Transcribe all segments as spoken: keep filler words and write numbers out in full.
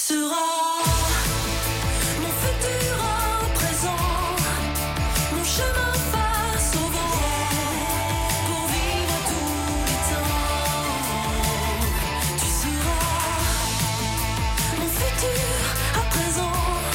seras mon futur à présent, mon chemin face au vent, pour vivre tous les temps. Tu seras mon futur à présent.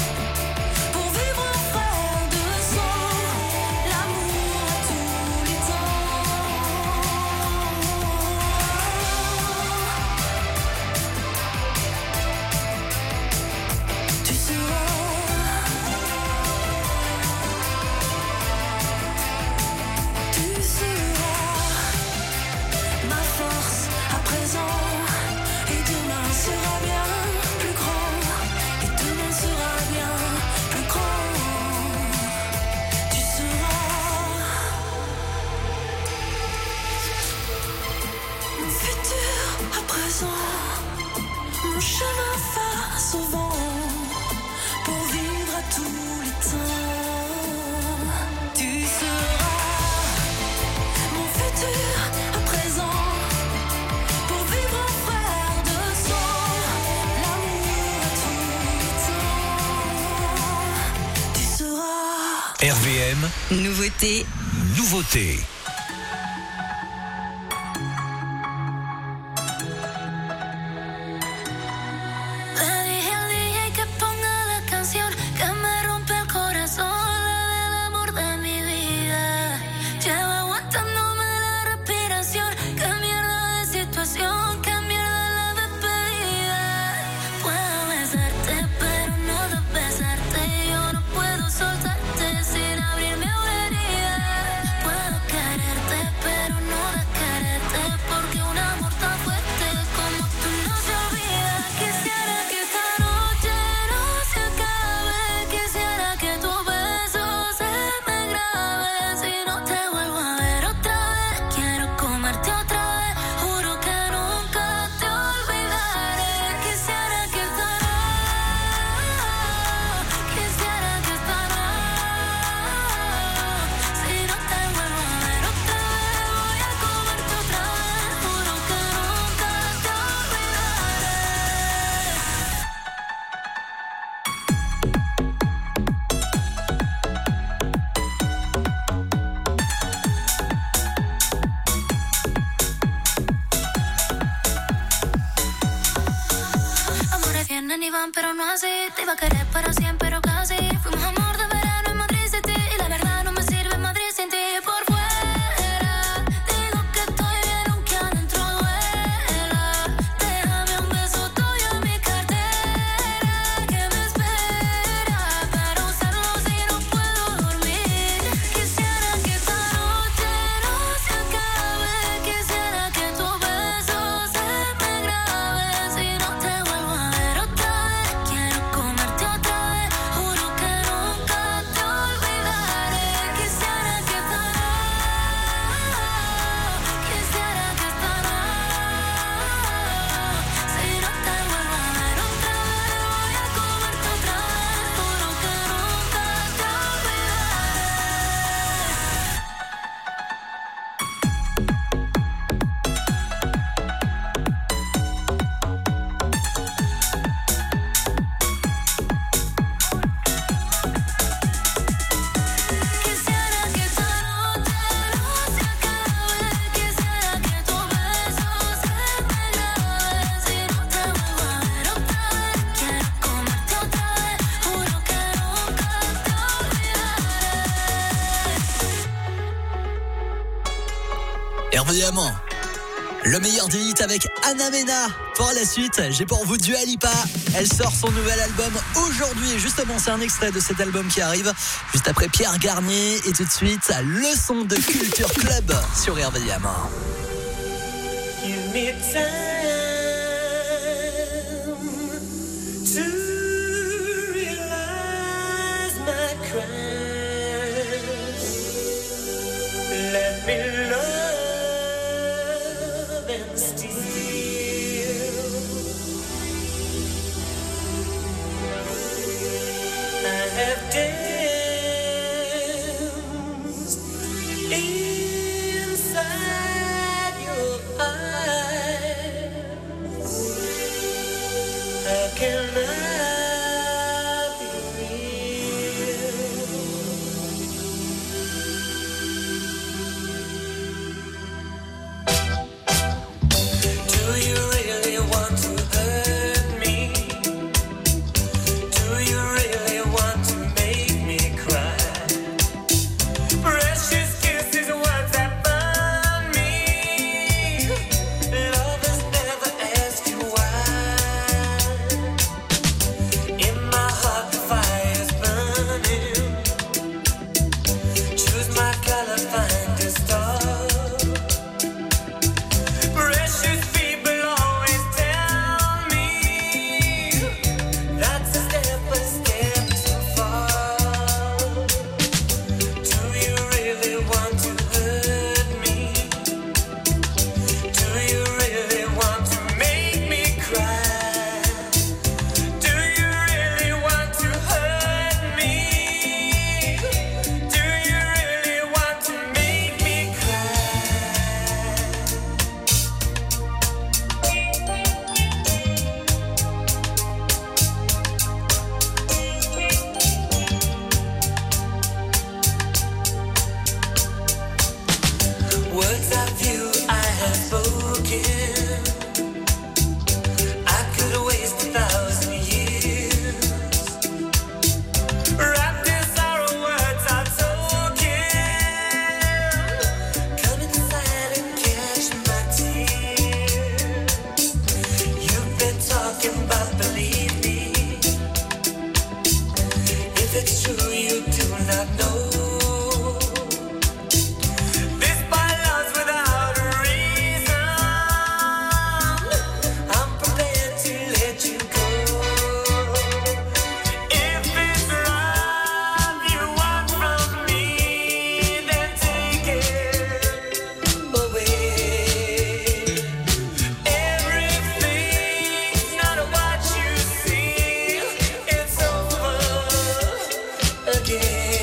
Mon chemin face au vent, pour vivre à tous les temps. Tu seras mon futur à présent, pour vivre en frère de sang, l'amour à tous les temps. Tu seras R V M. Nouveauté. Nouveauté. Ni van, pero no así. Te iba a querer para siempre, pero casi. Fuimos amor de verano en Madrid City. Y la verdad no me sirve Madrid sin ti. Por fuera digo que estoy bien aunque adentro duela. Déjame un beso tuyo en mi cartera que me espera para usarlo si no puedo dormir. Quisiera que esta noche no se acabe. Quisiera que tu beso se me grabe. Si no te vuelvo a ver otra vez, quiero comerte otra vez. Juro que nunca te olvidaré. Quisiera que esta noche, quisiera que esta noche, si no te vuelvo a ver otra vez, voy a comerte otra vez. Juro que nunca te Quisiera que esta noche no se acabe. Quisiera que tu beso se me grabe. Si no te vuelvo a ver otra vez, quiero comerte otra vez. Juro que nunca te olvidaré. R V M, le meilleur des hits avec Anna Mena. Pour la suite, j'ai pour vous Dua Lipa. Elle sort son nouvel album aujourd'hui. Et justement, c'est un extrait de cet album qui arrive juste après Pierre Garnier. Et tout de suite, le son de Culture Club sur R V M. Give me time to realize my crimes. Let me love and steal. I have danced inside your eyes. How can I be real? Do you really want to hurt me? Do you really want to make me cry? Precious kisses, words that burn me. Lovers never ask you why. In my heart the fire's burning. Choose my color, find a star. Precious people always tell me that's a step, a step too far. Do you really want to hurt me? Do you really want to make me cry? Do you really want to hurt me? Do you really want to make me cry? Words of you I have spoken. I could waste a thousand years. Wrapped in sorrow, words are token. Come inside and catch my tears. You've been talking about believe me. If it's true, you do not know. This by love's without a reason. I'm prepared to let you go. If it's love you want from me, then take it away. Everything's not what you see. It's over again.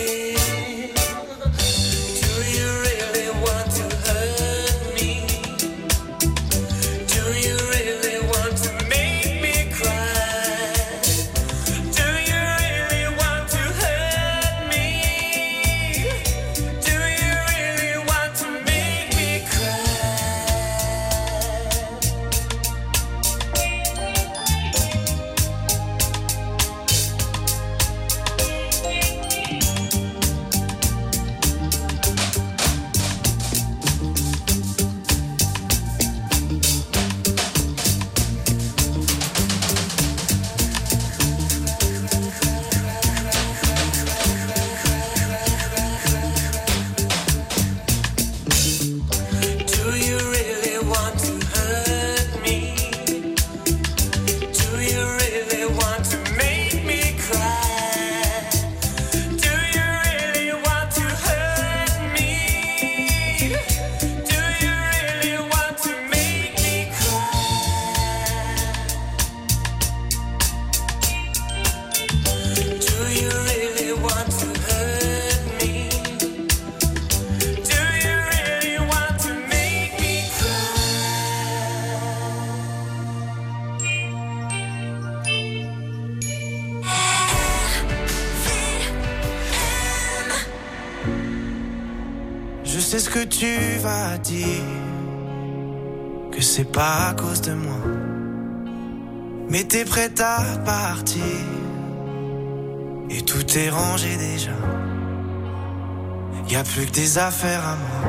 Do you really want to hurt me? Do you really want to make me cry? Do you really want to hurt me? Do you really want to make me cry? Do you really want to hurt me? Do you really want to make me cry? Do you really want to hurt me? Do you really want to make me cry? Do you really want to hurt me? Do you really want to make me Je sais ce que tu vas dire, que c'est pas à cause de moi. Mais t'es prête à partir, et tout est rangé déjà. Y a plus que des affaires à moi.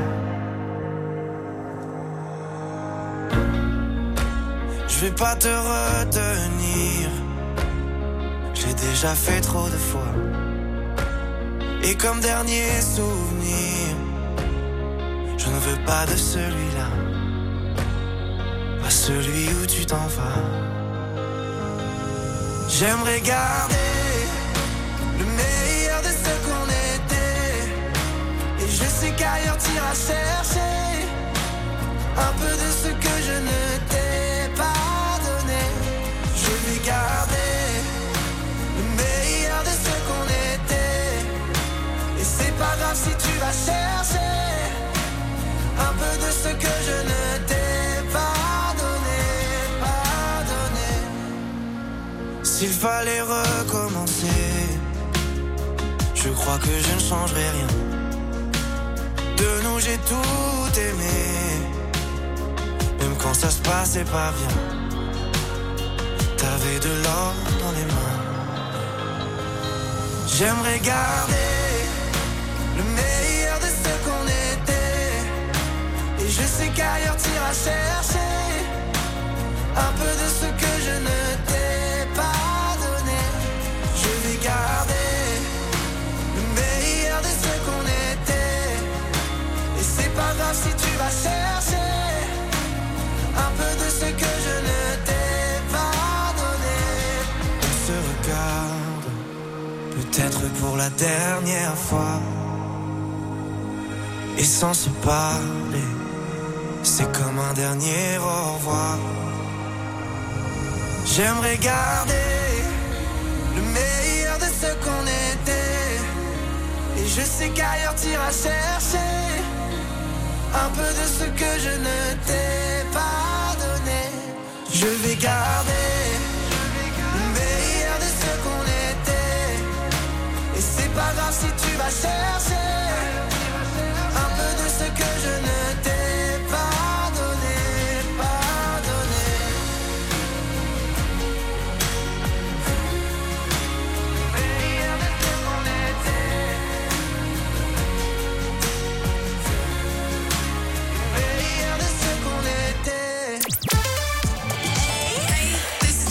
Je vais pas te retenir, j'ai déjà fait trop de fois. Et comme dernier souvenir, je ne veux pas de celui-là, pas celui où tu t'en vas. J'aimerais garder le meilleur de ce qu'on était, et je sais qu'ailleurs t'iras chercher un peu de ce que je ne t'ai pas donné. Je vais garder le meilleur de ce qu'on était, et c'est pas grave si tu vas chercher un peu de ce que je ne t'ai pas donné, pas donné. s'il fallait recommencer, je crois que je ne changerai rien. De nous j'ai tout aimé, même quand ça se passait pas bien. T'avais de l'or dans les mains. J'aimerais garder le meilleur de ce qu'on était, et je sais qu'ailleurs t'iras chercher un peu de ce que je ne t'ai pas donné. Je vais garder le meilleur de ce qu'on était, et c'est pas grave si tu vas chercher un peu de ce que je ne t'ai pas donné. On se regarde, peut-être pour la dernière fois, et sans se parler, c'est comme un dernier au revoir. J'aimerais garder le meilleur de ce qu'on était, et je sais qu'ailleurs t'iras chercher un peu de ce que je ne t'ai pas donné. Je vais garder le meilleur de ce qu'on était, et c'est pas grave si tu vas chercher un peu de ce que je ne t'ai pas donné, pas donné. Meilleur de ce qu'on était, meilleur de ce qu'on était. This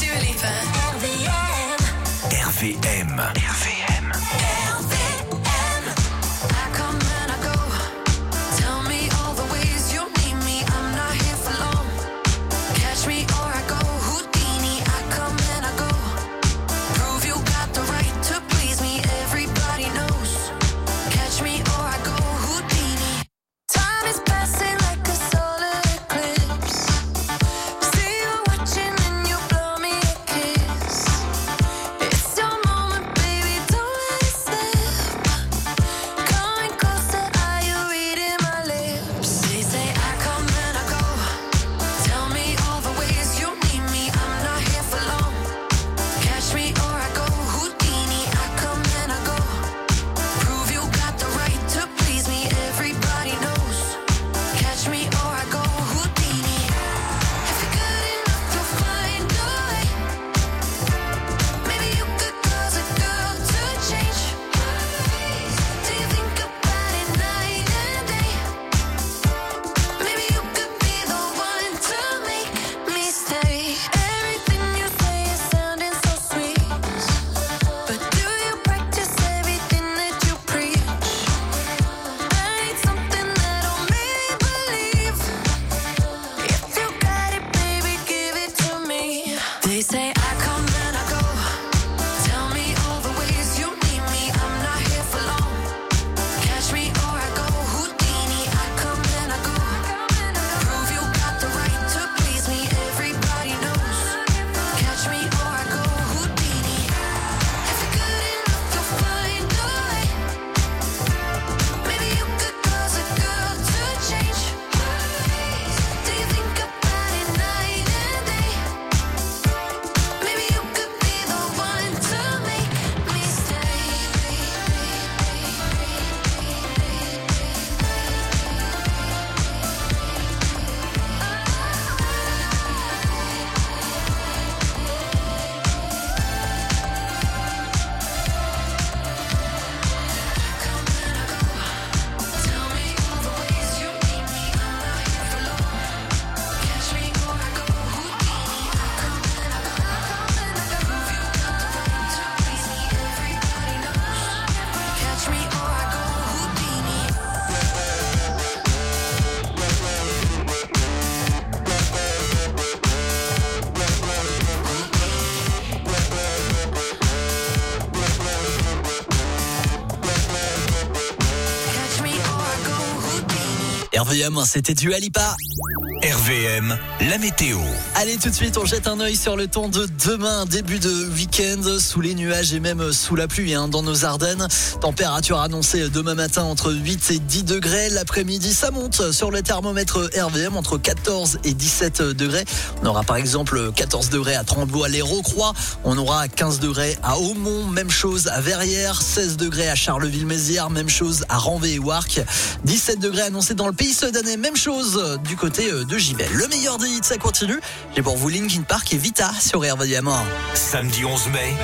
R V M, c'était du Alipa. R V M, la météo. Allez, tout de suite, on jette un œil sur le temps de demain, début de week-end, sous les nuages et même sous la pluie hein, dans nos Ardennes. Température annoncée demain matin entre huit et dix degrés. L'après-midi, ça monte sur le thermomètre R V M entre quatorze et dix-sept degrés. On aura par exemple quatorze degrés à Tremblay-les-Rocroix. On aura quinze degrés à Aumont, même chose à Verrières, seize degrés à Charleville-Mézières, même chose à Ranvé et Warcq. dix-sept degrés annoncés dans le pays sedanais, même chose du côté de Givet. Le meilleur des hits, ça continue. J'ai pour vous Linkin Park et Vita sur R V M. Samedi onze mai,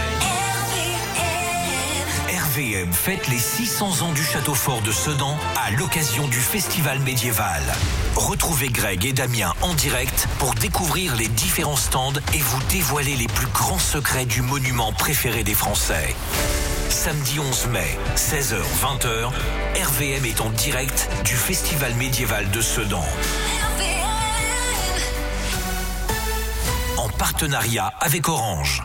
R V M fête les six cents ans du château fort de Sedan à l'occasion du festival médiéval. Retrouvez Greg et Damien en direct pour découvrir les différents stands et vous dévoiler les plus grands secrets du monument préféré des Français. Samedi onze mai, seize heures vingt heures, R V M est en direct du festival médiéval de Sedan. En partenariat avec Orange.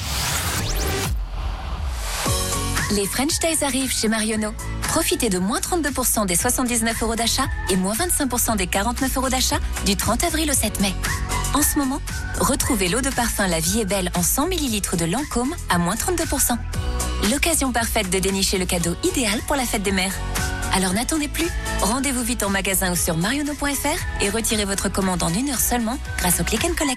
Les French Days arrivent chez Marionneau. Profitez de moins trente-deux pour cent des soixante-dix-neuf euros d'achat et moins vingt-cinq pour cent des quarante-neuf euros d'achat du trente avril au sept mai. En ce moment, retrouvez l'eau de parfum La Vie est belle en cent millilitres de Lancôme à moins trente-deux pour cent. L'occasion parfaite de dénicher le cadeau idéal pour la fête des mères. Alors n'attendez plus, rendez-vous vite en magasin ou sur marionneau point f r et retirez votre commande en une heure seulement grâce au Click and Collect.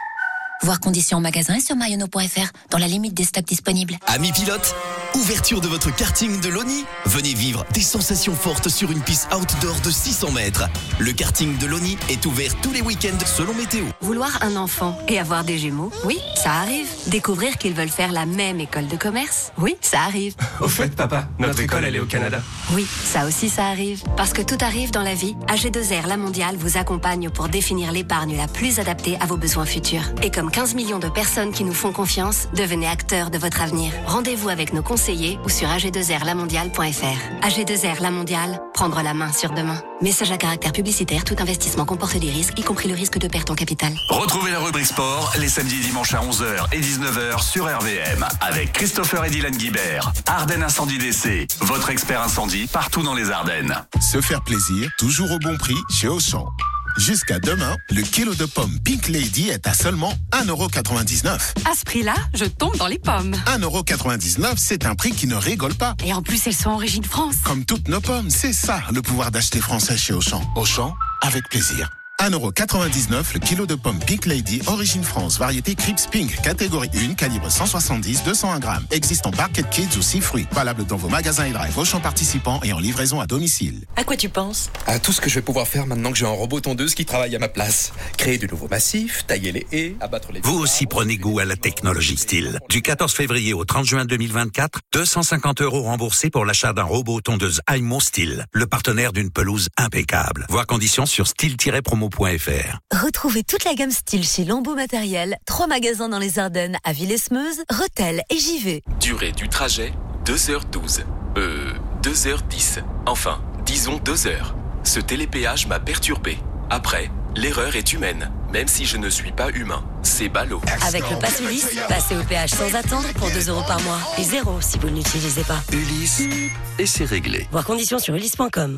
Voir conditions en magasin et sur marionneau point f r dans la limite des stocks disponibles. Amis pilotes, ouverture de votre karting de l'Oni. Venez vivre des sensations fortes sur une piste outdoor de six cents mètres. Le karting de l'Oni est ouvert tous les week-ends selon météo. Vouloir un enfant et avoir des jumeaux, oui, ça arrive. Découvrir qu'ils veulent faire la même école de commerce, oui, ça arrive. Au fait, papa, notre école, elle est au Canada. Oui, ça aussi, ça arrive. Parce que tout arrive dans la vie, A G deux R La Mondiale vous accompagne pour définir l'épargne la plus adaptée à vos besoins futurs. Et comme quinze millions de personnes qui nous font confiance, devenez acteurs de votre avenir. Rendez-vous avec nos conseillers ou sur a g deux r la mondiale point f r. A G deux R La Mondiale, prendre la main sur demain. Message à caractère publicitaire, tout investissement comporte des risques, y compris le risque de perte en capital. Retrouvez la rubrique sport les samedis et dimanches à onze heures et dix-neuf heures sur R V M avec Christopher et Dylan Guibert. Ardennes Incendie D C, votre expert incendie partout dans les Ardennes. Se faire plaisir, toujours au bon prix chez Auchan. Jusqu'à demain, le kilo de pommes Pink Lady est à seulement un euro quatre-vingt-dix-neuf. À ce prix-là, je tombe dans les pommes. un euro quatre-vingt-dix-neuf, c'est un prix qui ne rigole pas. Et en plus, elles sont origine France. Comme toutes nos pommes, c'est ça le pouvoir d'acheter français chez Auchan. Auchan, avec plaisir. un euro quatre-vingt-dix-neuf le kilo de pommes Pink Lady, origine France, variété Crips Pink, catégorie un, calibre cent soixante-dix, deux cent un grammes. Existe en Barquette Kids ou six fruits. Valable dans vos magasins et drive, Auchan participants et en livraison à domicile. À quoi tu penses? À tout ce que je vais pouvoir faire maintenant que j'ai un robot tondeuse qui travaille à ma place. Créer du nouveau massif, tailler les haies, abattre les... Vous aussi prenez goût à la technologie style. Du quatorze février au trente juin deux mille vingt-quatre, deux cent cinquante euros remboursés pour l'achat d'un robot tondeuse Aimon Style, le partenaire d'une pelouse impeccable. Voir conditions sur style tiret promo point f r. Retrouvez toute la gamme style chez Lambeau Matériel. Trois magasins dans les Ardennes, à Villesmeuse, Rethel et Givet. Durée du trajet, deux heures douze. Euh, deux heures dix. Enfin, disons deux heures. Ce télépéage m'a perturbé. Après, l'erreur est humaine, même si je ne suis pas humain. C'est ballot. Avec le pass Ulysse, passez au péage sans attendre pour deux euros par mois. Et zéro si vous ne l'utilisez pas. Ulysse, et c'est réglé. Voir conditions sur ulysse point com.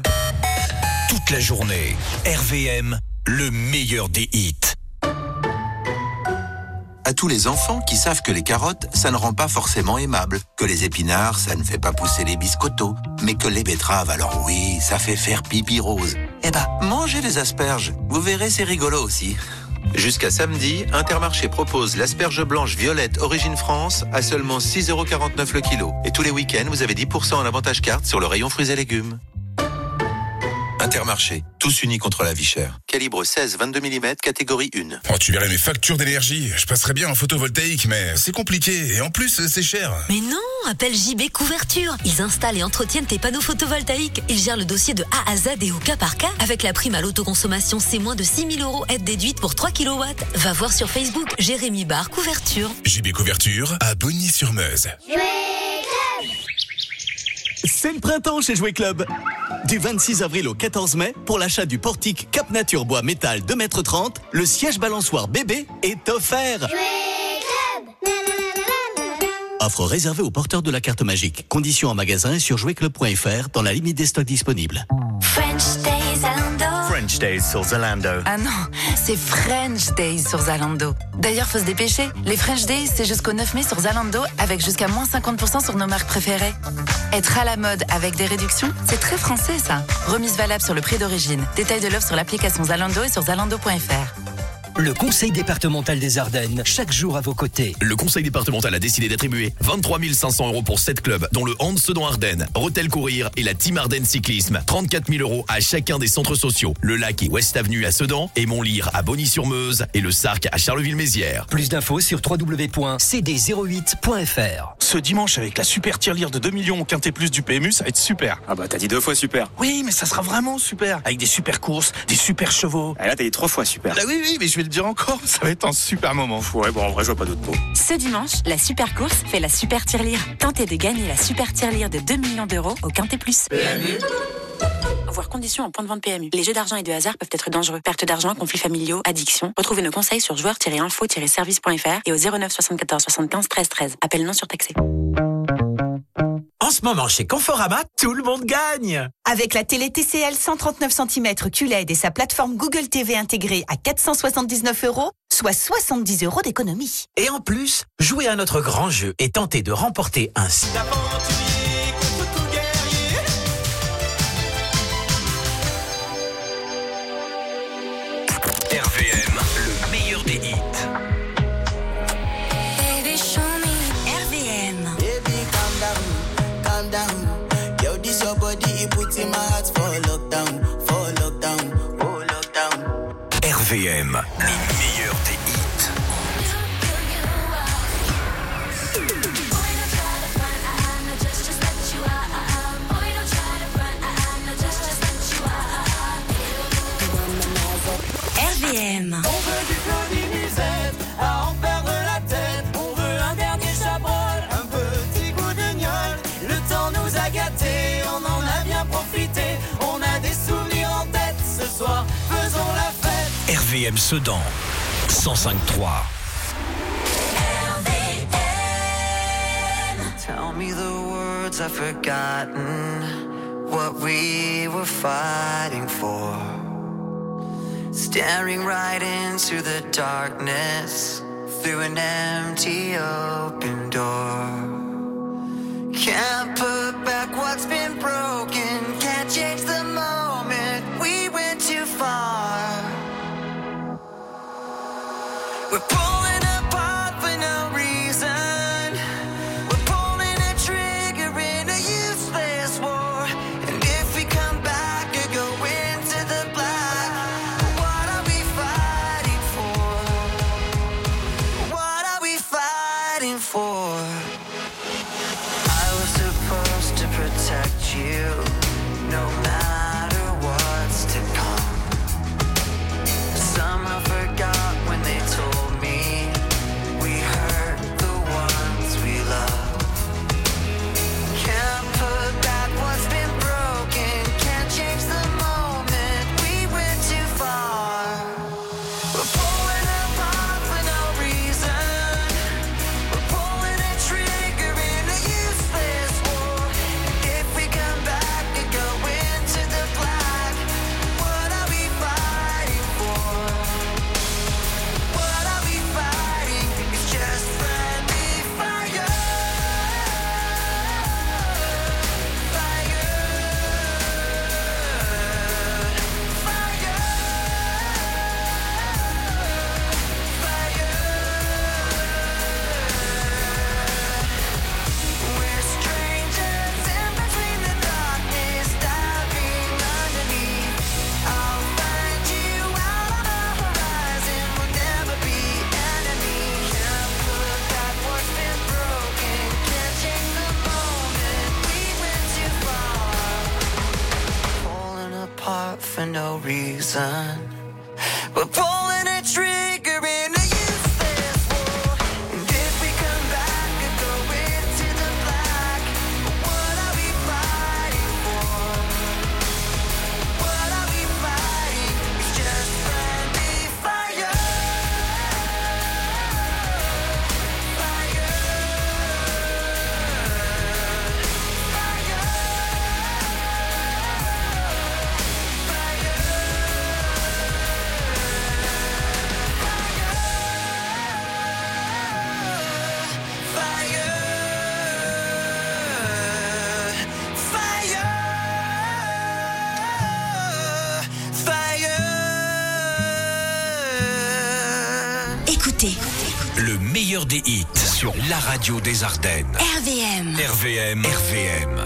Toute la journée, R V M, le meilleur des hits. À tous les enfants qui savent que les carottes, ça ne rend pas forcément aimable, que les épinards, ça ne fait pas pousser les biscottos, mais que les betteraves, alors oui, ça fait faire pipi rose. Eh ben, mangez les asperges, vous verrez, c'est rigolo aussi. Jusqu'à samedi, Intermarché propose l'asperge blanche violette origine France à seulement six euros quarante-neuf le kilo. Et tous les week-ends, vous avez dix pour cent en avantage carte sur le rayon fruits et légumes. Intermarché, tous unis contre la vie chère. Calibre seize vingt-deux millimètres, catégorie un. Oh, tu verrais mes factures d'énergie. Je passerais bien en photovoltaïque, mais c'est compliqué. Et en plus, c'est cher. Mais non, appelle J B Couverture. Ils installent et entretiennent tes panneaux photovoltaïques. Ils gèrent le dossier de A à Z et au cas par cas. Avec la prime à l'autoconsommation, c'est moins de six mille euros aide déduite pour trois kilowatts. Va voir sur Facebook, Jérémy Bar Couverture. J B Couverture à Bogny-sur-Meuse. C'est le printemps chez Jouet Club. Du vingt-six avril au quatorze mai, pour l'achat du portique Cap Nature Bois Métal deux mètres trente, le siège balançoire bébé est offert. Offre réservée aux porteurs de la carte magique. Conditions en magasin et sur jouet club point f r dans la limite des stocks disponibles. French Days à Landau. French Days sur Zalando. Ah non, c'est French Days sur Zalando. D'ailleurs, faut se dépêcher. Les French Days, c'est jusqu'au neuf mai sur Zalando, avec jusqu'à moins cinquante pour cent sur nos marques préférées. Être à la mode avec des réductions, c'est très français ça. Remise valable sur le prix d'origine. Détail de l'offre sur l'application Zalando et sur zalando point f r. Le Conseil départemental des Ardennes, chaque jour à vos côtés. Le Conseil départemental a décidé d'attribuer vingt-trois mille cinq cents euros pour sept clubs, dont le Hand Sedan Ardennes, Rotel Courir et la Team Ardennes Cyclisme. trente-quatre mille euros à chacun des centres sociaux. Le Lac et West Avenue à Sedan, et Montlyre à Bonny-sur-Meuse et le Sarc à Charleville-Mézières. Plus d'infos sur w w w point c d zéro huit point f r. Ce dimanche, avec la super tirelire de deux millions au Quintet Plus du P M U, ça va être super. Ah bah t'as dit deux fois super. Oui, mais ça sera vraiment super. Avec des super courses, des super chevaux. Ah là t'as dit trois fois super. Ah oui, oui, mais je vais le dire encore, ça va être un super moment. Ouais, bon en vrai je vois pas d'autres mots. Ce dimanche, la super course fait la super tirelire. Tentez de gagner la super tirelire de deux millions d'euros au Quintet Plus. P M U. Voir conditions en point de vente P M U. Les jeux d'argent et de hasard peuvent être dangereux. Perte d'argent, conflits familiaux, addiction. Retrouvez nos conseils sur joueurs tiret info tiret service point f r et au zéro neuf soixante-quatorze soixante-quinze treize treize. Appel non surtaxé. En ce moment, chez Conforama, tout le monde gagne. Avec la télé T C L cent trente-neuf centimètres Q L E D et sa plateforme Google T V intégrée à quatre cent soixante-dix-neuf euros, soit soixante-dix euros d'économie. Et en plus, jouez à notre grand jeu et tentez de remporter un... R V M, le meilleur des hits. Baby, show me. R V M. Baby, calm down, calm down. Yo, this your body, it puts in my heart for lockdown, for lockdown, oh lockdown. R V M, les meilleurs des hits. R V M. On veut du Claudie Musette, à en perdre la tête. On veut un dernier chabrol, un petit coup de gnôle. Le temps nous a gâtés, on en a bien profité. On a des souvenirs en tête, ce soir, faisons la fête. R V M Sedan, cent cinq trois. Tell me the words I've forgotten, what we were fighting for. Staring right into the darkness, through an empty open door. Can't put back what's been broken, can't change the moment, we went too far. We're pulling apart for no reason. We're pulling a trigger in a useless war. And if we come back or go into the black, what are we fighting for? What are we fighting for? I was supposed to protect you, no matter what's to come. Somehow forgot when they told me we hurt the ones we love. Can't put back what's been broken, can't change the moment, we went too far. We're pulling apart for no reason. We're pulling a trigger in a useless war. If we come back and go into the black, what are we fighting for? What are we fighting? It's just friendly fire. We're strangers in between the darkness, diving underneath. I'll find you out on the horizon, we'll never be enemies. Can't put back what's been broken, can't change the moment, we went too far. Falling apart for no reason. We're pulling a trigger in a useless war. And if we come back and go into the black, what are we fighting for? What are we fighting? It's just friendly fire. Fire. meilleur des hits sur la radio des Ardennes. R V M. R V M. R V M.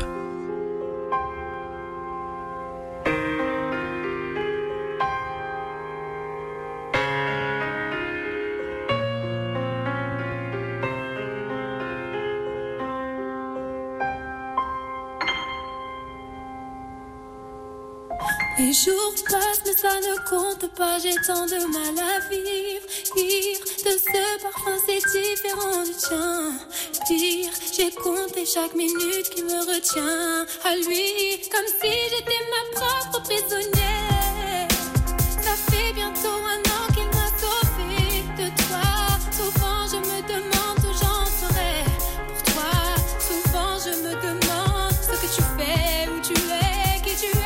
Les jours passent mais ça ne compte pas, j'ai tant de mal à vivre. Ivre de ce parfum c'est différent du tien. Pire, j'ai compté chaque minute qui me retient à lui. Comme si j'étais ma propre prisonnière. Ça fait bientôt un an qu'il m'a sauvée de toi. Souvent je me demande où j'en serais pour toi. Souvent je me demande ce que tu fais, où tu es, qui tu es.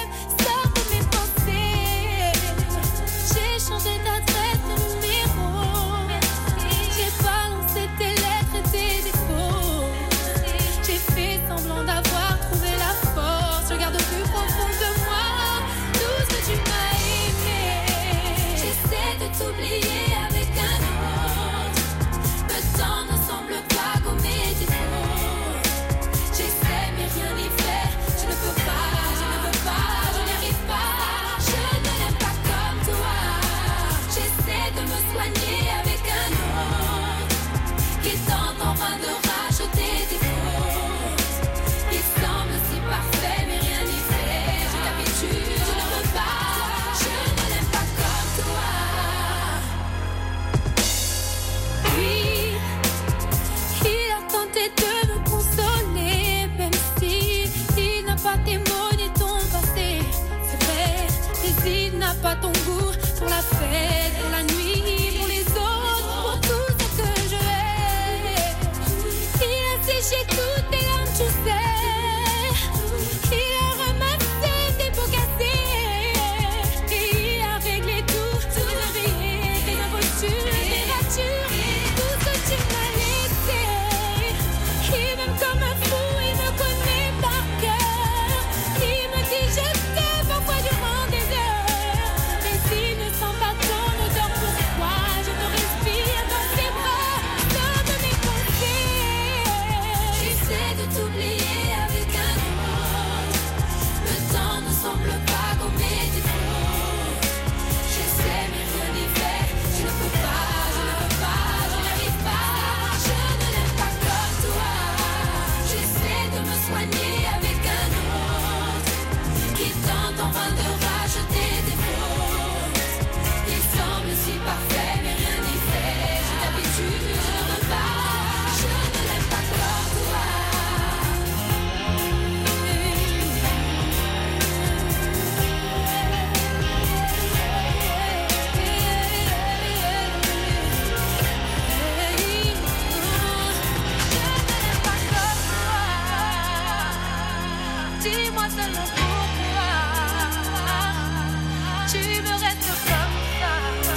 Changé d'adresse, de numéro. J'ai balancé tes lettres et tes défauts. J'ai fait semblant d'avoir trouvé la force. Je garde au plus profond de moi tout ce que tu m'as aimé. J'essaie de t'oublier avec un autre. Le temps ne semble pas gommer tes fautes. J'essaie mais rien n'y fait. Je ne peux pas, je ne veux pas, je n'y arrive pas. Je ne l'aime pas comme toi. J'essaie de me soigner avec un autre qui tente en vain de racheter des fautes. Il semble si parfait mais rien n'y fait. Je capitule, je ne veux pas. Je ne l'aime pas comme toi. Oui, il a tenté de me consoler, même si il n'a pas témoigné ton passé. C'est vrai, mais il n'a pas ton goût pour la fête, pour la nuit, pour les autres, pour tout ce que je hais. Il a séché toutes tes larmes, tu sais. Il a ramassé tes pots cassés. Et il a réglé tout, tout le rire, tes impostures, tes ratures, tout ce que tu m'as laissé. Il m'aime comme un fou, il me connaît par cœur. Il me dit je t'aime parfois durant des heures. Mais s'il ne sent pas ton odeur, pourquoi je me respire dans ses bras, comme mes pensées. J'essaie de t'oublier avec un autre. Le temps ne semble pas gommer tes fautes. J'essaie mais rien n'y fait. Je ne peux pas, je ne veux pas, je n'y arrive pas. Je ne l'aime pas comme toi. J'essaie de me soigner avec un autre qui tente en vain de racheter des fautes. Il semble si parfait mais rien n'y fait. J'ai l'habitude, je ne veux pas. Je ne l'aime pas comme toi. Dis-moi seulement pourquoi tu me restes comme ça.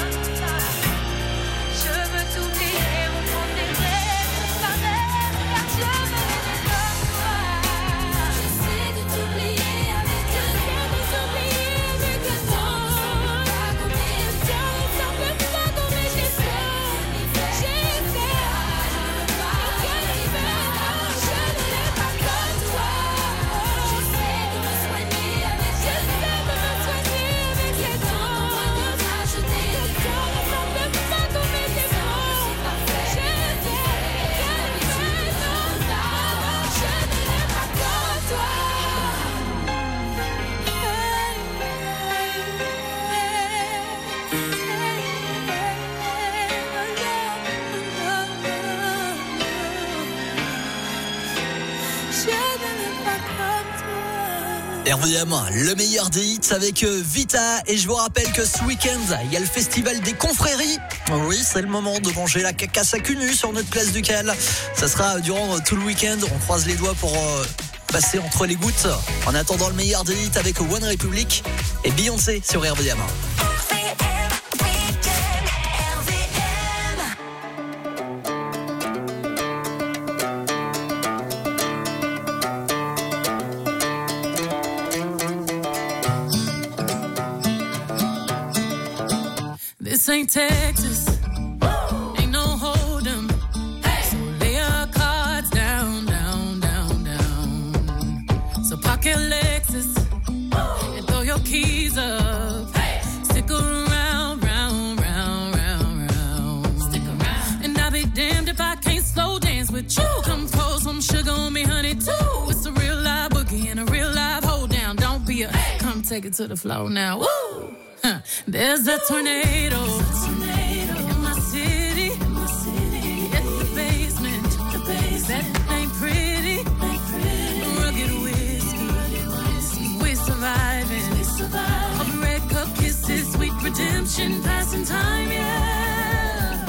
Je veux t'oublier au fond des rêves, par rêve, car je me laisse comme toi. J'essaie de t'oublier avec un autre, avec le temps ne semble pas gommer, le temps ne semble pas gommer, j'essaie, j'essaie, je ne veux pas, je ne l'aime pas comme toi. J'essaie de me soigner avec, j'essaie de me soigner avec les temps de racheter le temps ne semble pas gommer tes fautes. J'essaie, je ne l'aime pas comme toi. Je ne l'aime pas comme toi. R V M, le meilleur des hits avec euh, Vita. Et je vous rappelle que ce week-end, il y a le festival des confréries. Oui, c'est le moment de manger la cacasse à cul nu sur notre place du Cal. Ça sera durant euh, tout le week-end. On croise les doigts pour euh, passer entre les gouttes. En attendant le meilleur des hits avec One Republic et Beyoncé sur R V M. This ain't Texas, ain't no hold'em. with you. Come pour some sugar on me, honey, too. It's a real live boogie and a real live hold down. Don't be a, hey. Come take it to the floor now. Woo! Huh. There's a tornado. In my city. In my city. It's the basement. The basement. That ain't pretty. Ain't pretty. Rugged whiskey. We surviving. We surviving. All the red cup kisses, sweet redemption, passing time, yeah.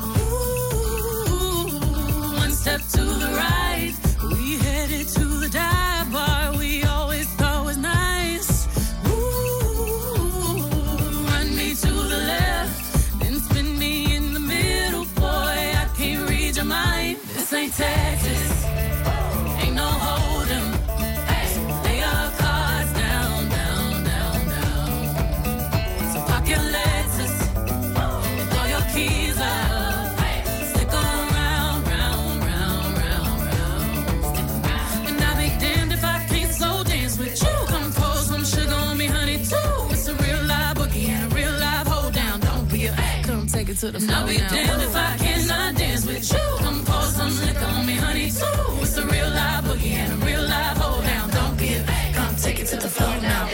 Ooh, one step to the right. We headed to the dive bar we always thought was nice. Ooh, run me to the left, then spin me in the middle. Boy, I can't read your mind. This ain't Texas, ain't no hold'em. Hey, lay your cards down, down, down, down. So park your Lexus and throw your keys up. Hey, stick around, round, round, round, round. Stick around. And I'll be damned if I can't slow dance with you. Come pour some sugar on me, honey, too. It's a real live boogie and a real live hold down. Don't be a, come take it to the floor. I'll be damned if I cannot dance with you. Come pour some liquor on me, honey, too. It's a real live boogie and a real live hold down. Don't be a, come take it to the floor now.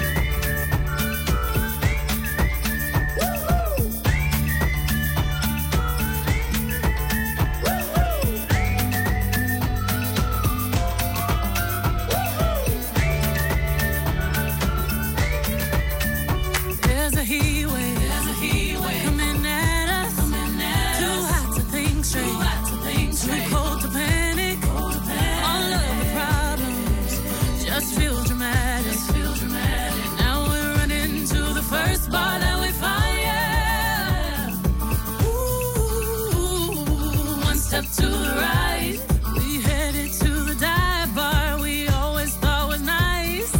There's a heat wave, there's a heat wave coming at us, coming at too us. Hot to think straight, too hot to think straight, too cold to panic, cold to panic. All of the problems just feel dramatic, just feel dramatic. Now we're running to the first bar that we find, yeah. Ooh, one step to the right, we headed to the dive bar we always thought was nice.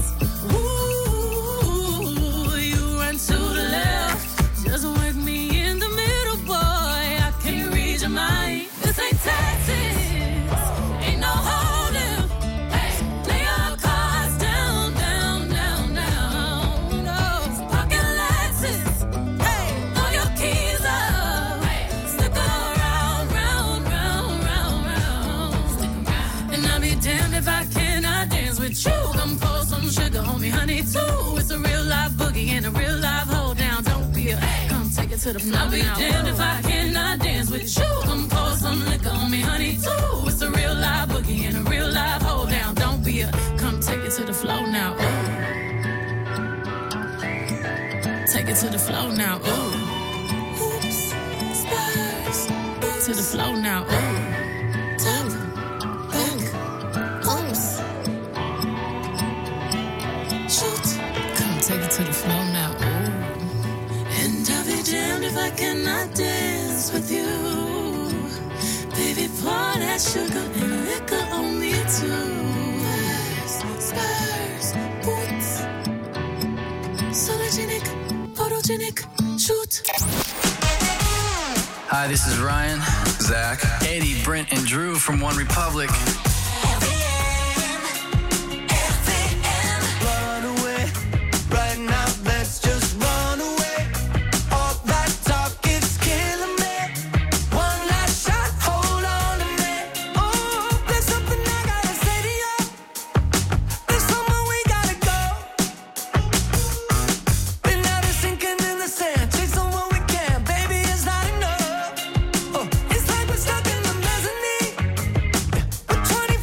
Ooh, you run to the left, just wake me in the middle, boy. I can't read your mind. This ain't Texas, ain't no hold'em. Hey, lay your cards down, down, down, down. No, park your Lexus. Hey, throw your keys up. Hey, stick around, round, round, round, round. Stick around. And I'll be damned if I cannot dance with you. Come pour some sugar on me, honey, too. It's a real live boogie and a real live hold down. Don't be a, come take it to the floor. I'll be damned if I cannot dance with you. Come pour some liquor on me, honey, too. It's a real live boogie and a real live hold down. Don't be a, come take it to the floor now. Ooh. Take it to the floor now. Ooh. Oops, spurs. To the floor now. Ooh. Top, back, oops. Shoot. Come take it to the floor now. Ooh. And I'll be damned if I cannot dance with you. Baby, pour that sugar and liquor on me too. Spurs, boots. Sologenic, photogenic, shoot. Hi, this is Ryan, Zach, Eddie, Brent, and Drew from One Republic. Run away, right now, let's just run away. All that talk is killing me. One last shot, hold on to me. Oh, there's something I gotta say to you. There's somewhere we gotta go. Been out of sinking in the sand, chasing what we can. Baby, it's not enough. Oh, it's like we're stuck in the mezzanine. We're twenty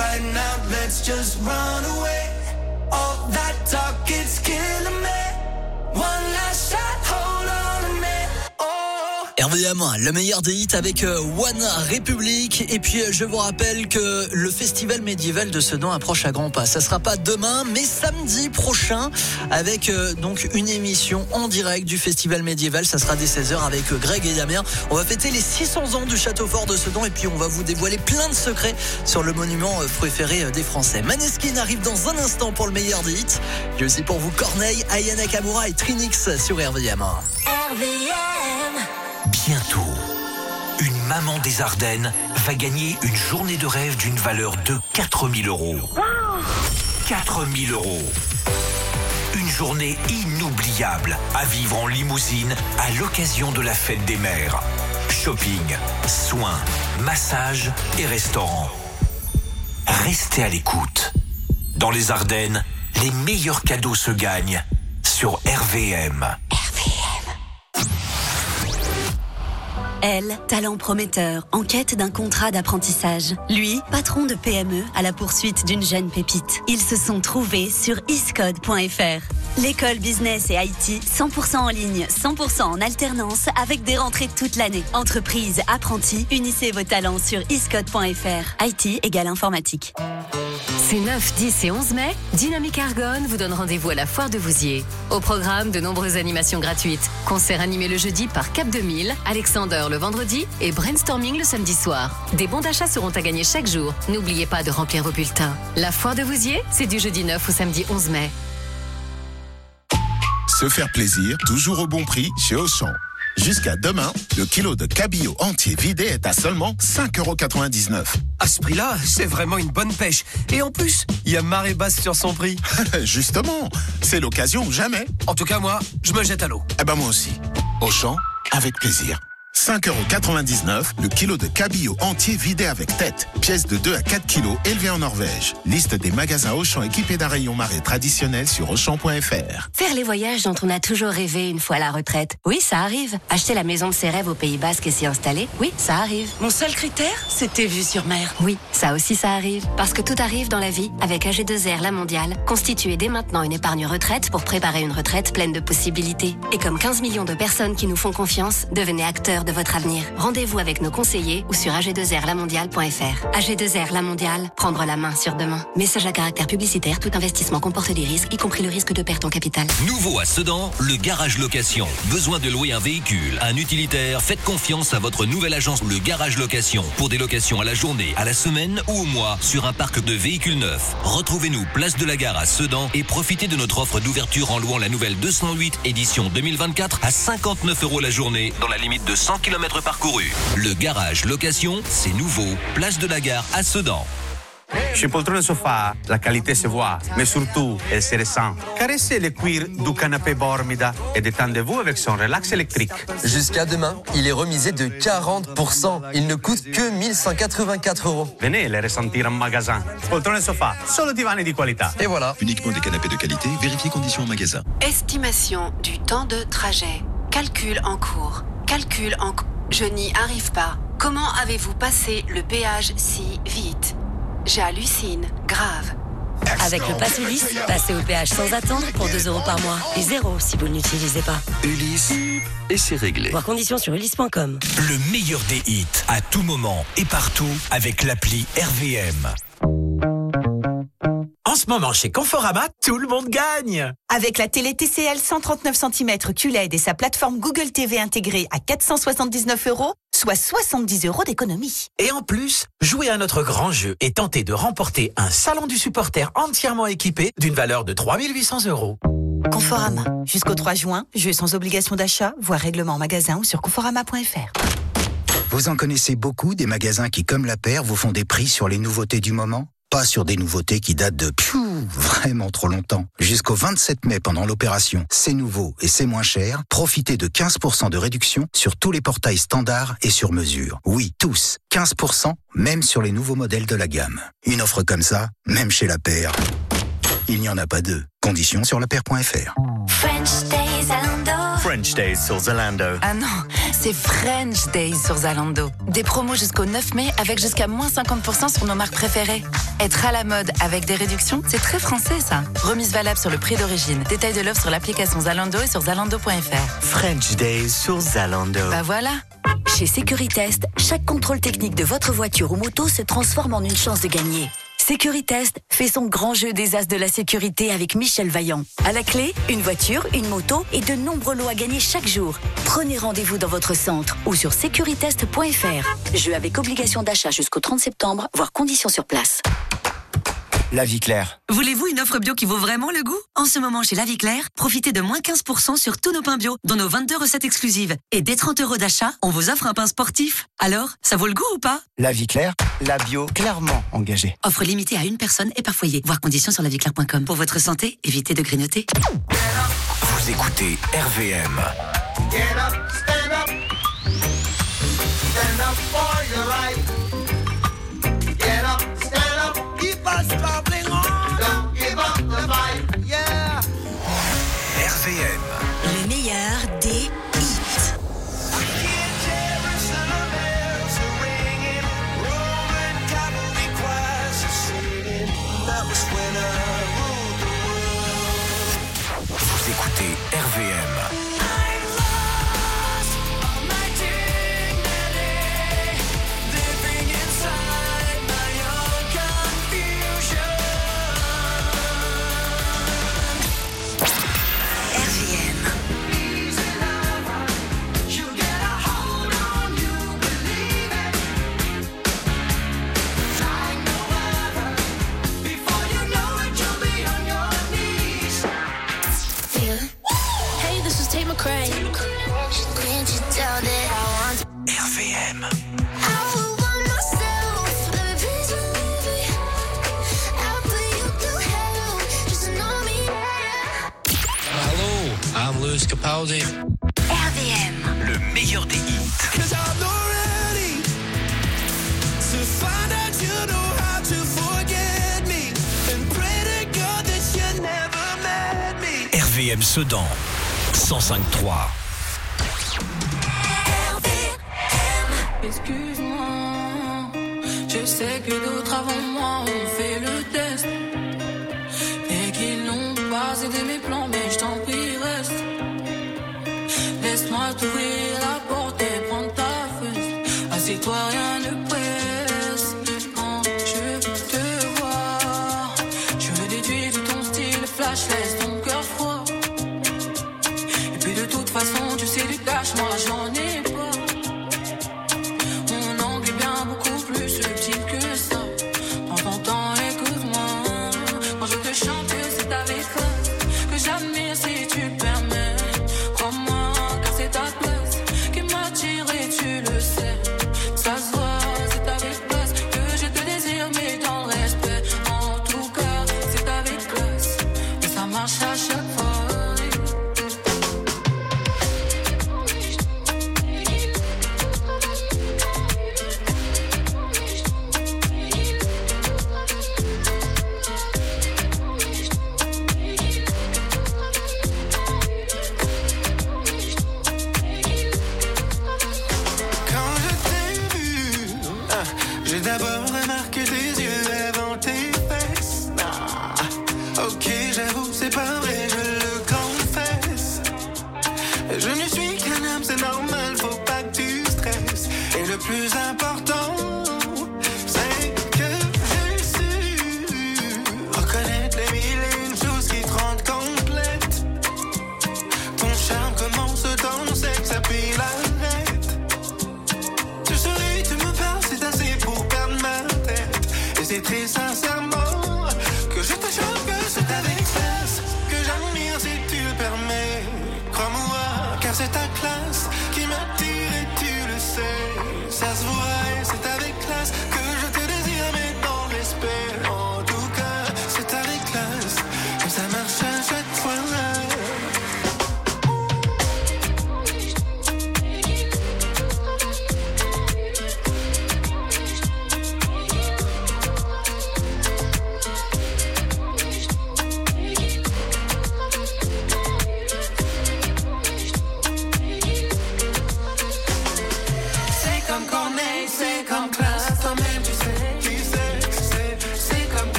right now, let's just run away. All that talk, it's killing me. One last shot, hold on a minute. R V M, le meilleur des hits avec euh, One Republic. Et puis euh, je vous rappelle que le festival médiéval de Sedan approche à grands pas. Ça sera pas demain, mais samedi prochain, avec euh, donc une émission en direct du festival médiéval. Ça sera dès seize heures avec euh, Greg et Damien. On va fêter les six cents ans du château fort de Sedan, et puis on va vous dévoiler plein de secrets sur le monument euh, préféré euh, des Français. Maneskin arrive dans un instant pour le meilleur des hits. J'ai aussi pour vous Corneille, Aya Nakamura et Trinix sur R V M. R V M. Bientôt, une maman des Ardennes va gagner une journée de rêve d'une valeur de quatre mille euros. quatre mille euros. Une journée inoubliable à vivre en limousine à l'occasion de la fête des mères. Shopping, soins, massage et restaurant. Restez à l'écoute. Dans les Ardennes, les meilleurs cadeaux se gagnent sur R V M. Elle, talent prometteur, en quête d'un contrat d'apprentissage. Lui, patron de P M E à la poursuite d'une jeune pépite. Ils se sont trouvés sur iscode point f r. L'école business et I T, cent pour cent en ligne, cent pour cent en alternance, avec des rentrées toute l'année. Entreprise, apprentis, unissez vos talents sur iscode point f r. I T égale informatique. Ces neuf, dix et onze mai, Dynamique Argonne vous donne rendez-vous à la Foire de Vouziers. Au programme, de nombreuses animations gratuites. Concerts animés le jeudi par Cap deux mille, Alexander le vendredi et Brainstorming le samedi soir. Des bons d'achat seront à gagner chaque jour. N'oubliez pas de remplir vos bulletins. La Foire de Vouziers, c'est du jeudi neuf au samedi onze mai. Se faire plaisir, toujours au bon prix chez Auchan. Jusqu'à demain, le kilo de cabillaud entier vidé est à seulement cinq euros quatre-vingt-dix-neuf. À ce prix-là, c'est vraiment une bonne pêche. Et en plus, il y a marée basse sur son prix. Justement, c'est l'occasion ou jamais. En tout cas, moi, je me jette à l'eau. Eh ben moi aussi. Auchan, avec plaisir. cinq euros quatre-vingt-dix-neuf, le kilo de cabillaud entier vidé avec tête. Pièce de deux à quatre kilos élevée en Norvège. Liste des magasins Auchan équipés d'un rayon marée traditionnel sur auchan point f r. Faire les voyages dont on a toujours rêvé une fois à la retraite. Oui, ça arrive. Acheter la maison de ses rêves au Pays Basque et s'y installer. Oui, ça arrive. Mon seul critère, c'était vue sur mer. Oui, ça aussi ça arrive. Parce que tout arrive dans la vie avec A G deux R La Mondiale. Constituez dès maintenant une épargne retraite pour préparer une retraite pleine de possibilités. Et comme quinze millions de personnes qui nous font confiance, devenez acteurs de votre avenir. Rendez-vous avec nos conseillers ou sur a g deux r la mondiale point f r. A G deux R La Mondiale, prendre la main sur demain. Message à caractère publicitaire, tout investissement comporte des risques, y compris le risque de perte en capital. Nouveau à Sedan, le garage location. Besoin de louer un véhicule, un utilitaire? Faites confiance à votre nouvelle agence, le garage location. Pour des locations à la journée, à la semaine ou au mois, sur un parc de véhicules neufs. Retrouvez-nous place de la Gare à Sedan et profitez de notre offre d'ouverture en louant la nouvelle deux cent huit édition deux mille vingt-quatre à cinquante-neuf euros la journée, dans la limite de cent kilomètres parcourus. Le garage location, c'est nouveau. Place de la Gare à Sedan. Chez Poltrone Sofa, la qualité se voit, mais surtout, elle se ressent. Caressez le cuir du canapé Bormida et détendez-vous avec son relax électrique. Jusqu'à demain, il est remisé de quarante pour cent. Il ne coûte que mille cent quatre-vingt-quatre euros. Venez les ressentir en magasin. Poltrone Sofa, solo divani di qualità. Et voilà. Uniquement des canapés de qualité, vérifiez conditions en magasin. Estimation du temps de trajet. Calcul en cours. Calcul en cours. Je n'y arrive pas. Comment avez-vous passé le péage si vite? J'hallucine. Grave. Avec le Pass Ulysse, passez au péage sans attendre pour deux euros par mois. Et zéro si vous ne l'utilisez pas. Ulysse, et c'est réglé. Voir conditions sur ulysse point com. Le meilleur des hits, à tout moment et partout, avec l'appli R V M. En ce moment, chez Conforama, tout le monde gagne. Avec la télé T C L cent trente-neuf centimètres Q L E D et sa plateforme Google T V intégrée à quatre cent soixante-dix-neuf euros, soit soixante-dix euros d'économie. Et en plus, jouez à notre grand jeu et tentez de remporter un salon du supporter entièrement équipé d'une valeur de trois mille huit cents euros. Conforama. Jusqu'au trois juin, jeu sans obligation d'achat, voire règlement en magasin ou sur conforama point f r. Vous en connaissez beaucoup des magasins qui, comme la paire, vous font des prix sur les nouveautés du moment? Pas sur des nouveautés qui datent de piou, vraiment trop longtemps. Jusqu'au vingt-sept mai, pendant l'opération C'est nouveau et c'est moins cher, profitez de quinze pour cent de réduction sur tous les portails standards et sur mesure. Oui, tous. quinze pour cent, même sur les nouveaux modèles de la gamme. Une offre comme ça, même chez la paire, il n'y en a pas deux. Conditions sur la paire point f r. French Days à Landau. French Days sur Zalando. Ah non, c'est French Days sur Zalando. Des promos jusqu'au neuf mai avec jusqu'à moins cinquante pour cent sur nos marques préférées. Être à la mode avec des réductions, c'est très français ça. Remise valable sur le prix d'origine. Détail de l'offre sur l'application Zalando et sur zalando point f r. French Days sur Zalando. Bah voilà. Chez Securitest, chaque contrôle technique de votre voiture ou moto se transforme en une chance de gagner. Securitest fait son grand jeu des as de la sécurité avec Michel Vaillant. À la clé, une voiture, une moto et de nombreux lots à gagner chaque jour. Prenez rendez-vous dans votre centre ou sur securitest point f r. Jeu avec obligation d'achat jusqu'au trente septembre, voire conditions sur place. La Vie Claire. Voulez-vous une offre bio qui vaut vraiment le goût ? En ce moment, chez La Vie Claire, profitez de moins quinze pour cent sur tous nos pains bio, dans nos vingt-deux recettes exclusives. Et dès trente euros d'achat, on vous offre un pain sportif. Alors, ça vaut le goût ou pas ? La Vie Claire, la bio clairement engagée. Offre limitée à une personne et par foyer. Voir conditions sur la vie claire point com. Pour votre santé, évitez de grignoter. Vous écoutez R V M. Get up, stand up. Stand up for your right. Get up, stand up. Keep us traveling on. Don't give up the fight. Yeah. R V M. Le meilleur des hits. Vous écoutez R V M. R V M. Hello, I'm Lewis Capaldi. R V M. Le meilleur des hits. R V M Sedan, cent cinq trois. Excuse-moi, je sais que d'autres avant moi ont fait le test et qu'ils n'ont pas aidé mes plans, mais je t'en prie reste. Laisse-moi t'ouvrir la porte et prendre ta fesse. Assieds-toi, rien ne presse. Quand je te vois, je veux déduire de ton style flash, laisse ton cœur froid. Et puis de toute façon, tu sais du cash, moi j'en ai pas.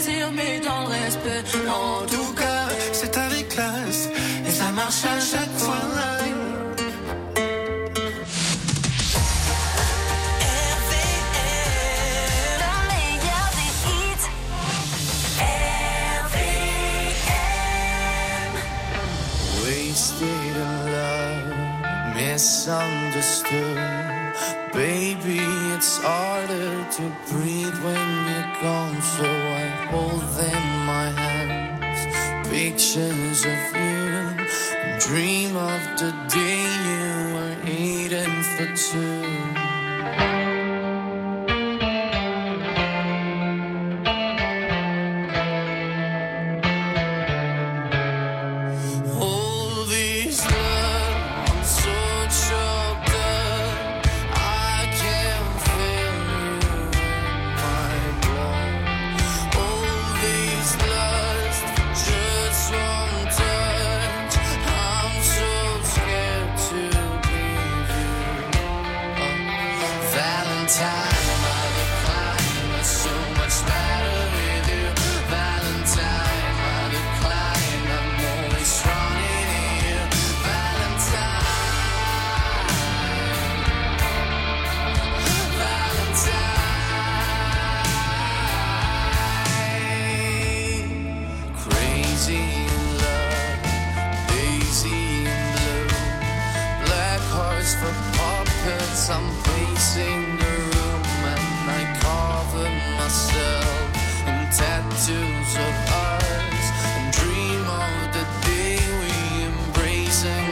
plaisir, mais dans le respect. En tout cas, c'est avec classe, et ça marche à chaque fois. Wasted in love, misunderstood. Baby, it's harder to breathe when you're gone, so I hold them in my hands. Pictures of you, dream of the day you were eating for two. I'm pacing the room and I cover myself in tattoos of ours and dream of the day we embrace and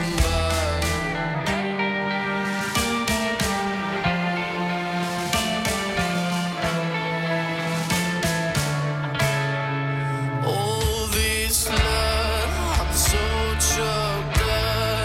combine. All this love, I'm so choked up.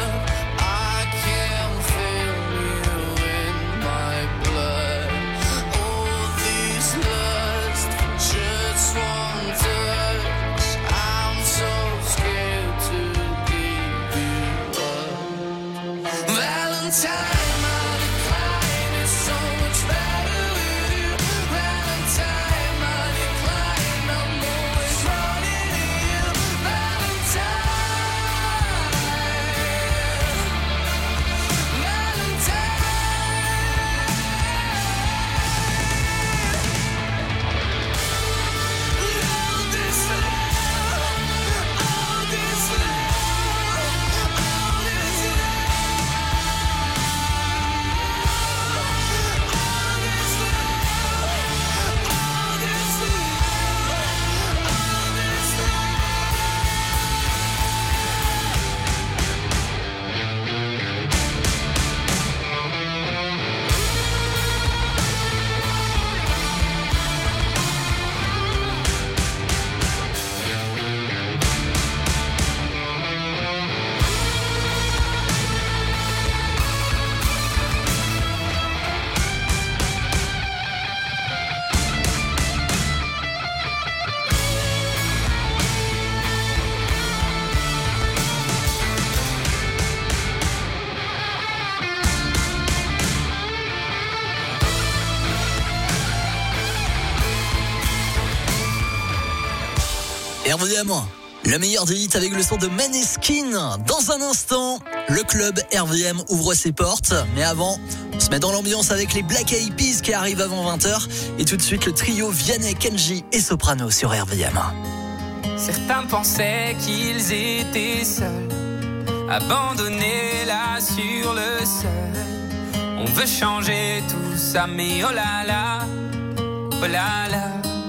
R V M, le meilleur des hits avec le son de Maneskin. Dans un instant, le club R V M ouvre ses portes. Mais avant, on se met dans l'ambiance avec les Black Eyed Peas qui arrivent avant vingt heures. Et tout de suite, le trio Vianney, Kenji et Soprano sur R V M. Certains pensaient qu'ils étaient seuls, abandonnés là sur le sol. On veut changer tout ça, mais oh là là, oh là là.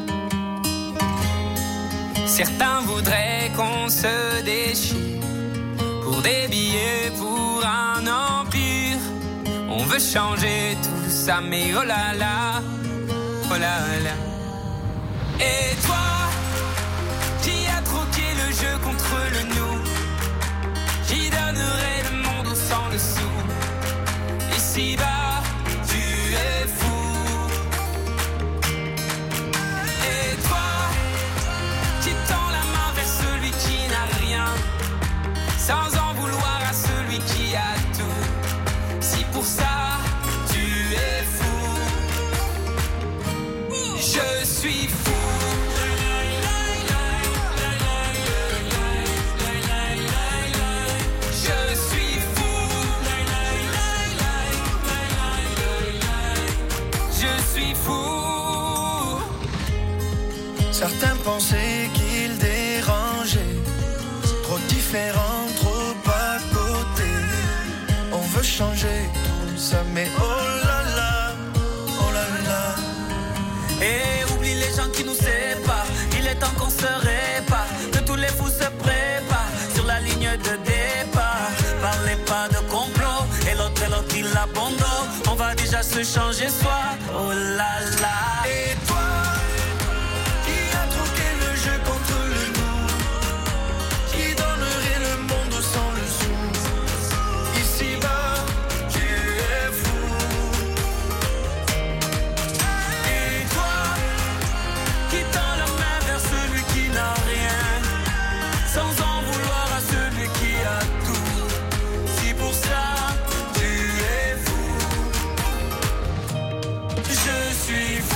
Certains voudraient qu'on se déchire pour des billets, pour un empire. On veut changer tout ça, mais oh là là, oh là là. Et toi, qui a troqué le jeu contre le nous, qui donnerait le monde au sang dessous. Ici-bas, tu es fou. Et toi, qui tend la main vers celui qui n'a rien, sans en vouloir à celui qui a tout. Si pour ça, tu es fou, je suis fou. pensé qu'il dérangeait. Trop différent, trop à côté. On veut changer tout ça, mais oh là là, oh là là. Et oublie les gens qui nous séparent. Il est temps qu'on se répare, que tous les fous se préparent sur la ligne de départ. Parlez pas de complot, et l'autre et l'autre il abandonne. On va déjà se changer soi, oh là là. Et toi, qui a troqué le jeu contre le nous, qui donnerait le monde sans le sou. Ici-bas, tu es fou. Et toi, qui tend la main vers celui qui n'a rien, sans en vouloir à celui qui a tout. Si pour ça, tu es fou. Je suis fou.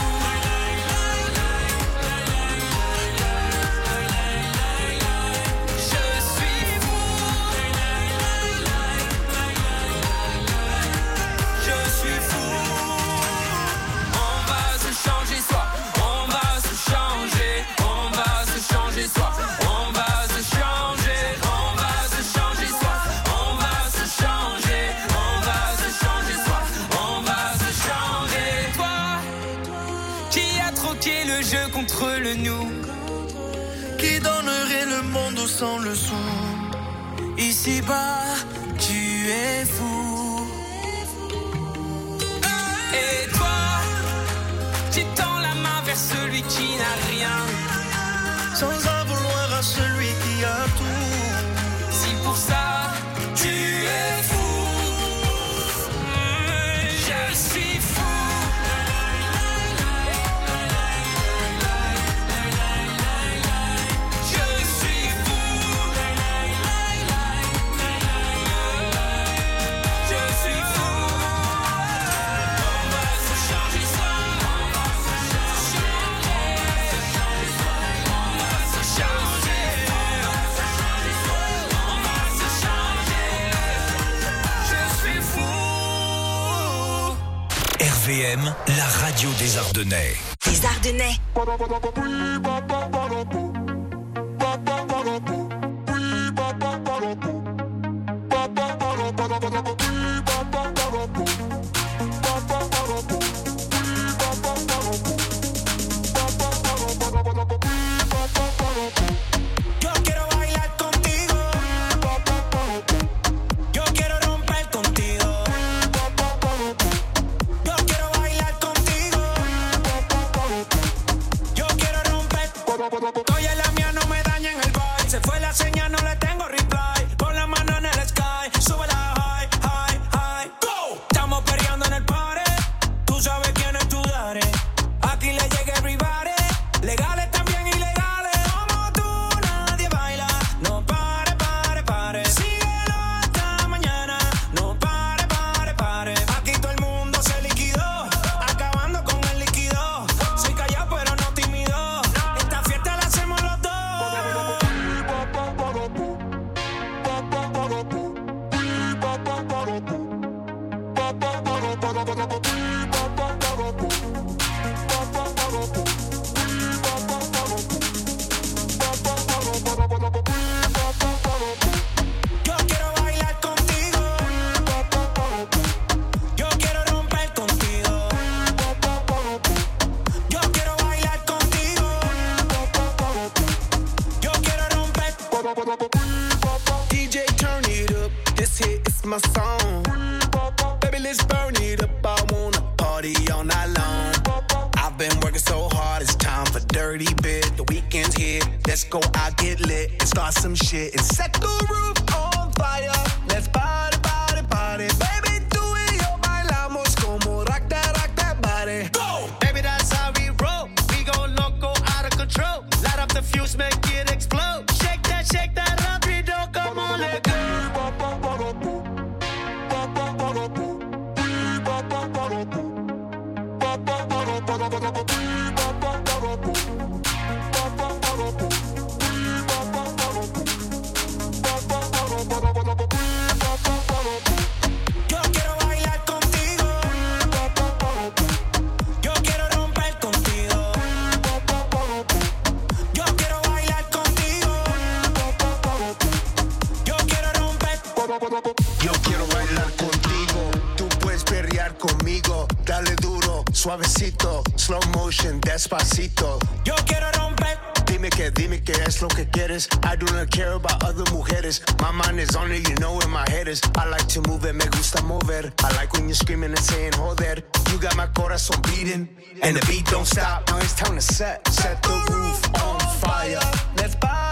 Contre le nous, qui donnerait le monde sans le sou. Ici-bas, tu es fou. Et toi, tu tends la main vers celui qui n'a rien, sans en vouloir à celui qui a tout. Si pour ça, tu es fou. Je suis fou. R V M, la radio des Ardennais. Les Ardennais. Oye, la mía no me daña en el vibe. Se fue la señal, no le tengo reply. Pon la mano en el sky, sube la high, high, high. Go. Estamos peleando en el party. Tú sabes quién es tu daddy. Aquí le llega everybody. Legales también ilegales. Como tú nadie baila. No pare, pare, pare. Síguelo hasta mañana. No pare, pare, pare. Aquí todo el mundo se liquidó, acabando con el líquido. Soy callado pero no tímido. Esta fiesta la hacemos los dos. Yo quiero bailar contigo. Yo quiero romper contigo. Yo quiero bailar contigo. Yo quiero romper. D J, turn it up. This hit is my song. Baby, let's burn it up. I wanna party all night long. I've been working so hard, it's time for dirty bit. The weekend's here, let's go out, get lit, and start some shit and set the roof on fire. Let's party, party, party. Baby, tú y yo bailamos como rock that, rock that body. Go! Baby, that's how we roll. We go loco, out of control. Light up the fuse, make it explode. Shake that, shake that rapido, come on, let go. Yo quiero bailar contigo. Yo quiero romper contigo. suavecito, slow motion, despacito. Yo quiero romper. Dime que, dime que es lo que quieres. I do not care about other mujeres. My mind is on it, you know where my head is. I like to move it, me gusta mover. I like when you're screaming and saying, joder. You got my corazón beating, and the beat don't stop. Now it's time to set, set the roof on fire. Let's buy.